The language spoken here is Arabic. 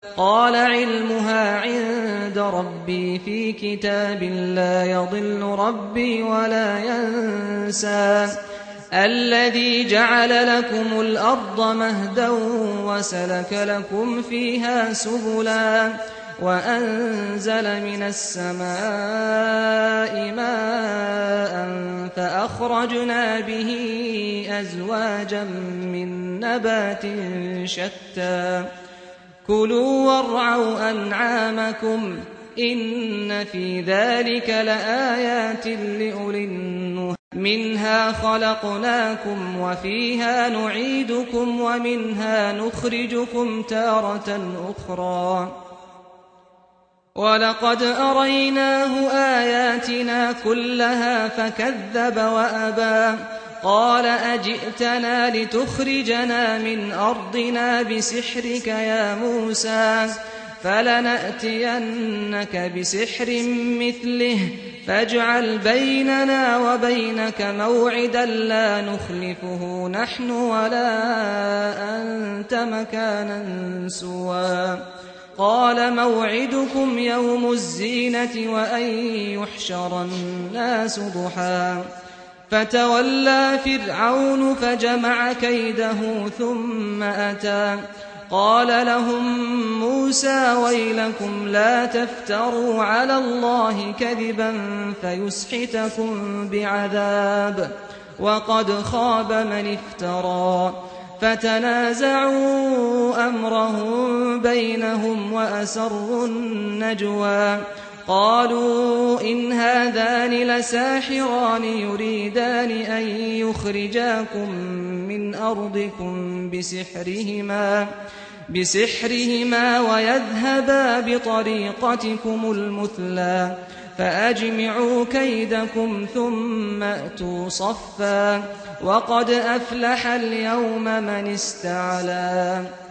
قال علمها عند ربي في كتاب لا يضل ربي ولا ينسى الذي جعل لكم الأرض مهدا وسلك لكم فيها سبلا وأنزل من السماء ماء فأخرجنا به أزواجا من نبات شتى كلوا وارعوا أنعامكم إن في ذلك لآيات لأولي النهى منها خلقناكم وفيها نعيدكم ومنها نخرجكم تارة أخرى ولقد أريناه آياتنا كلها فكذب وأبى قال أجئتنا لتخرجنا من أرضنا بسحرك يا موسى فلنأتينك بسحر مثله فاجعل بيننا وبينك موعدا لا نخلفه نحن ولا أنت مكانا سوى قال موعدكم يوم الزينة وأن يحشر الناس ضحى فتولى فرعون فجمع كيده ثم أتى قال لهم موسى ويلكم لا تفتروا على الله كذبا فيسحتكم بعذاب وقد خاب من افترى فتنازعوا أمرهم بينهم وأسروا النجوى قالوا إن هذان لساحران يريدان أن يخرجاكم من أرضكم بسحرهما ويذهبا بطريقتكم المثلى فأجمعوا كيدكم ثم أتوا صفا وقد أفلح اليوم من استعلى